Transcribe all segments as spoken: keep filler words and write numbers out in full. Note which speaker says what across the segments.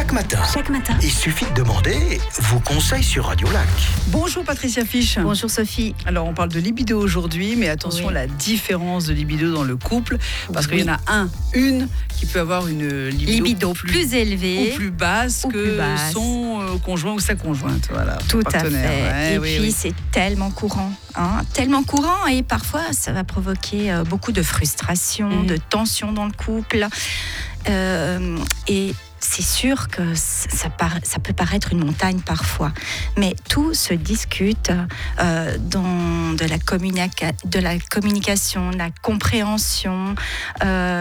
Speaker 1: Chaque matin,
Speaker 2: Chaque matin.
Speaker 1: il suffit de demander vos conseils sur Radio Lac.
Speaker 3: Bonjour Patricia Fiche.
Speaker 2: Bonjour Sophie.
Speaker 3: Alors on parle de libido aujourd'hui, mais attention
Speaker 2: Oui.
Speaker 3: la différence de libido dans le couple, parce qu'il y en a un, une qui peut avoir une libido,
Speaker 2: Libido
Speaker 3: plus,
Speaker 2: plus élevé.
Speaker 3: ou plus basse
Speaker 2: ou
Speaker 3: que
Speaker 2: plus basse.
Speaker 3: son euh, conjoint ou sa conjointe. Voilà,
Speaker 2: Tout à
Speaker 3: partenaire.
Speaker 2: fait.
Speaker 3: Ouais,
Speaker 2: et
Speaker 3: oui,
Speaker 2: puis
Speaker 3: oui.
Speaker 2: c'est tellement courant, hein, tellement courant, et parfois ça va provoquer euh, beaucoup de frustration,
Speaker 3: Mhm.
Speaker 2: de tension dans le couple. Euh, et c'est sûr que ça, par- ça peut paraître une montagne parfois, mais tout se discute euh, dans de la, communica- de la communication, de la compréhension. Euh,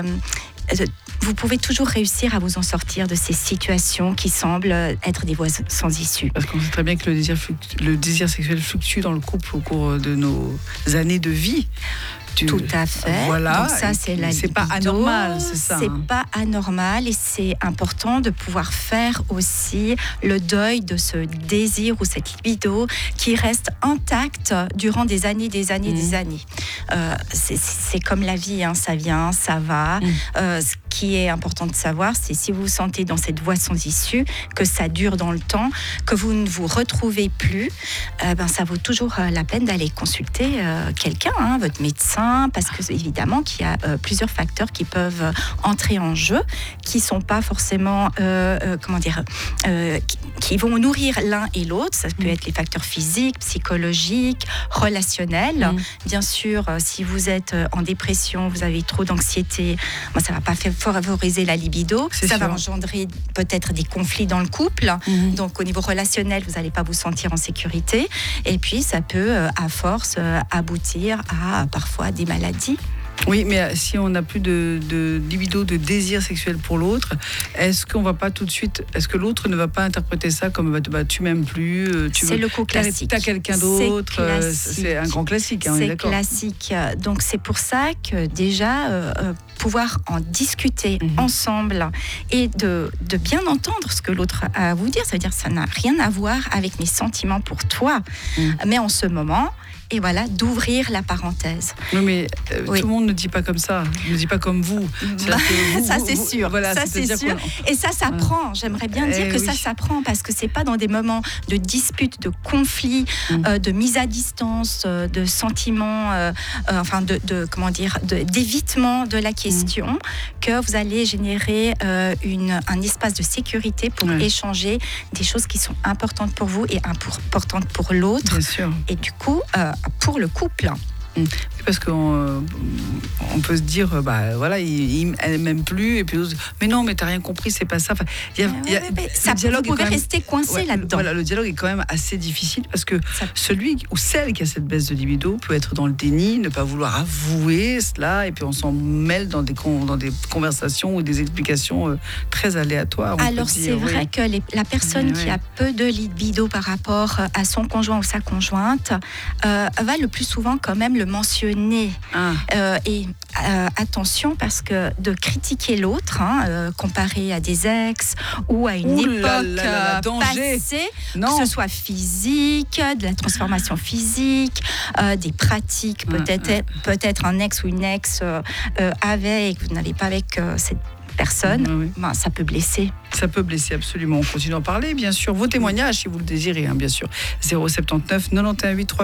Speaker 2: vous pouvez toujours réussir à vous en sortir de ces situations qui semblent être des voies sans issue.
Speaker 3: Parce qu'on sait très bien que le désir, fluctue- le désir sexuel fluctue dans le couple au cours de nos années de vie. Tu-
Speaker 2: Tout à fait.
Speaker 3: Voilà.
Speaker 2: Donc ça,
Speaker 3: Et
Speaker 2: c'est
Speaker 3: puis,
Speaker 2: la
Speaker 3: c'est pas
Speaker 2: libido.
Speaker 3: anormal, c'est ça.
Speaker 2: C'est
Speaker 3: hein.
Speaker 2: pas anormal, et c'est important de pouvoir faire aussi le deuil de ce désir ou cette libido qui reste intacte durant des années, des années,
Speaker 3: Mmh.
Speaker 2: des années. Euh, c'est, c'est comme la vie, hein, ça vient, ça va.
Speaker 3: Mmh.
Speaker 2: Euh, ce qui est important de savoir, c'est si vous vous sentez dans cette voie sans issue, que ça dure dans le temps, que vous ne vous retrouvez plus, euh, ben, ça vaut toujours euh, la peine d'aller consulter euh, quelqu'un, hein, votre médecin, parce que évidemment qu'il y a euh, plusieurs facteurs qui peuvent euh, entrer en jeu, qui sont pas forcément, euh, euh, comment dire, euh, qui, qui vont nourrir l'un et l'autre. Ça peut
Speaker 3: Mmh.
Speaker 2: être les facteurs physiques, psychologiques, relationnels.
Speaker 3: Mmh.
Speaker 2: Bien sûr, euh, si vous êtes euh, en dépression, vous avez trop d'anxiété, moi, ça va pas faire favoriser la libido.
Speaker 3: C'est
Speaker 2: Ça va
Speaker 3: sûr.
Speaker 2: engendrer peut-être des conflits dans le couple.
Speaker 3: Mhm.
Speaker 2: Donc au niveau relationnel, vous n'allez pas vous sentir en sécurité. Et puis ça peut, euh, à force, euh, aboutir à euh, parfois des maladies.
Speaker 3: Oui, mais euh, si on n'a plus de, de libido, de désir sexuel pour l'autre, est-ce qu'on va pas tout de suite, est-ce que l'autre ne va pas interpréter ça comme bah, bah, tu m'aimes plus, euh, tu
Speaker 2: C'est
Speaker 3: veux,
Speaker 2: le coup
Speaker 3: t'as-
Speaker 2: classique.
Speaker 3: t'as quelqu'un
Speaker 2: C'est
Speaker 3: d'autre, euh,
Speaker 2: classique.
Speaker 3: c'est un grand classique, hein, on est
Speaker 2: C'est
Speaker 3: d'accord.
Speaker 2: classique. Donc c'est pour ça que déjà euh, euh, pouvoir en discuter
Speaker 3: Mhm.
Speaker 2: ensemble et de, de bien entendre ce que l'autre a à vous dire, ça veut dire que ça n'a rien à voir avec mes sentiments pour toi,
Speaker 3: Mhm.
Speaker 2: mais en ce moment. Et voilà, d'ouvrir la parenthèse.
Speaker 3: Oui, mais euh,
Speaker 2: Oui.
Speaker 3: tout le monde ne dit pas comme ça, ne dit pas comme vous. C'est-à-dire que vous-
Speaker 2: Ça,
Speaker 3: vous-
Speaker 2: c'est
Speaker 3: vous-
Speaker 2: sûr.
Speaker 3: Voilà,
Speaker 2: Ça, c'est
Speaker 3: c'est-à-dire
Speaker 2: sûr.
Speaker 3: qu'on-
Speaker 2: Et ça s'apprend. J'aimerais bien
Speaker 3: Eh
Speaker 2: dire que
Speaker 3: oui.
Speaker 2: ça s'apprend, parce que c'est pas dans des moments de dispute, de conflit,
Speaker 3: Mm.
Speaker 2: euh, de mise à distance, euh, de sentiments, euh, euh, enfin de, de comment dire, de- d'évitement de la question,
Speaker 3: Mm.
Speaker 2: que vous allez générer euh, une, un espace de sécurité pour
Speaker 3: Ouais.
Speaker 2: échanger des choses qui sont importantes pour vous et importantes pour l'autre.
Speaker 3: Bien sûr.
Speaker 2: Et du coup, euh, pour le couple.
Speaker 3: Parce qu'on euh, on peut se dire, euh, bah voilà, il, il, elle m'aime plus, et puis l'autre, mais non, mais t'as rien compris, c'est pas ça. Enfin, il y a, il y a-
Speaker 2: Ouais, ouais, ouais.
Speaker 3: le
Speaker 2: Ça,
Speaker 3: dialogue
Speaker 2: vous
Speaker 3: est
Speaker 2: pouvez
Speaker 3: quand même-
Speaker 2: rester coincé
Speaker 3: Ouais,
Speaker 2: là-dedans.
Speaker 3: Voilà, le dialogue est quand même assez difficile, parce que
Speaker 2: Ça-
Speaker 3: celui ou celle qui a cette baisse de libido peut être dans le déni, ne pas vouloir avouer cela, et puis on s'en mêle dans des, con- dans des conversations ou des explications euh, très aléatoires. on peut
Speaker 2: Alors
Speaker 3: dire,
Speaker 2: c'est
Speaker 3: oui.
Speaker 2: vrai que les- la personne
Speaker 3: Oui,
Speaker 2: qui
Speaker 3: oui.
Speaker 2: a peu de libido par rapport à son conjoint ou sa conjointe euh, va le plus souvent quand même le mentionner.
Speaker 3: Ah,
Speaker 2: Euh, et euh, attention, parce que de critiquer l'autre, hein, euh, comparé à des ex ou à une
Speaker 3: Ouh
Speaker 2: époque
Speaker 3: là là là là,
Speaker 2: euh,
Speaker 3: danger.
Speaker 2: passée,
Speaker 3: non.
Speaker 2: que ce soit physique, de la transformation physique, euh, des pratiques,
Speaker 3: Ouais,
Speaker 2: peut-être
Speaker 3: ouais.
Speaker 2: peut-être un ex ou une ex euh, euh, avait et que vous n'avez pas avec euh, cette personne,
Speaker 3: Oui, oui.
Speaker 2: ben, ça peut blesser.
Speaker 3: Ça peut blesser absolument. On continue d'en parler, bien sûr. Vos témoignages, si vous le désirez, hein, bien sûr. zéro sept neuf, neuf un huit, trois